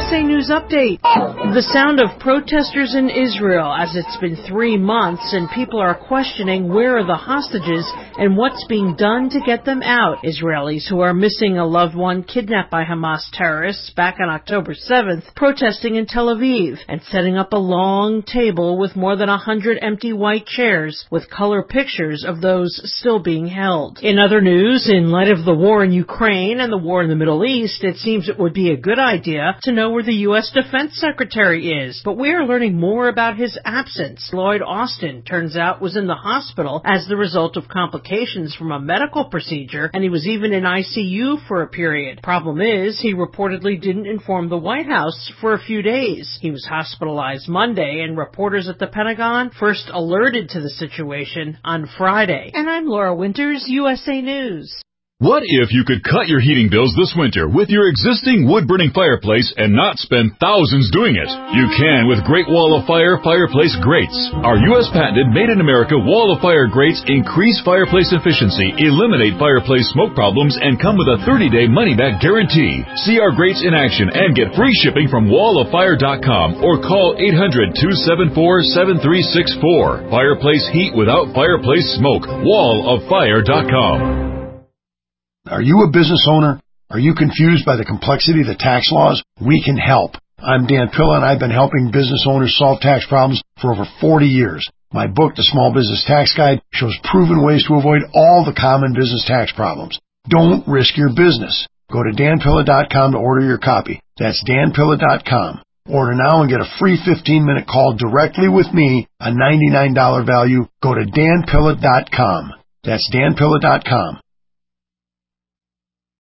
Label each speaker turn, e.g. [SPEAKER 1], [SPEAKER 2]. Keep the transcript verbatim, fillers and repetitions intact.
[SPEAKER 1] S A News Update. The sound of protesters in Israel, as it's been three months and people are questioning where are the hostages and what's being done to get them out. Israelis who are missing a loved one kidnapped by Hamas terrorists back on October seventh protesting in Tel Aviv and setting up a long table with more than a hundred empty white chairs with color pictures of those still being held. In other news, in light of the war in Ukraine and the war in the Middle East, it seems it would be a good idea to know where the U S Defense Secretary is. But we are learning more about his absence. Lloyd Austin, turns out, was in the hospital as the result of complications from a medical procedure, and he was even in I C U for a period. Problem is, he reportedly didn't inform the White House for a few days. He was hospitalized Monday, and reporters at the Pentagon first alerted to the situation on Friday. And I'm Laura Winters, U S A News.
[SPEAKER 2] What if you could cut your heating bills this winter with your existing wood-burning fireplace and not spend thousands doing it? You can with Great Wall of Fire fireplace grates. Our U S patented made-in-America Wall of Fire grates increase fireplace efficiency, eliminate fireplace smoke problems, and come with a thirty-day money-back guarantee. See our grates in action and get free shipping from wall of fire dot com or call eight hundred, two seven four, seven three six four. Fireplace heat without fireplace smoke. wall of fire dot com.
[SPEAKER 3] Are you a business owner? Are you confused by the complexity of the tax laws? We can help. I'm Dan Pilla, and I've been helping business owners solve tax problems for over forty years. My book, The Small Business Tax Guide, shows proven ways to avoid all the common business tax problems. Don't risk your business. Go to dan pilla dot com to order your copy. That's dan pilla dot com. Order now and get a free fifteen-minute call directly with me, a ninety-nine dollars value. Go to dan pilla dot com. That's dan pilla dot com.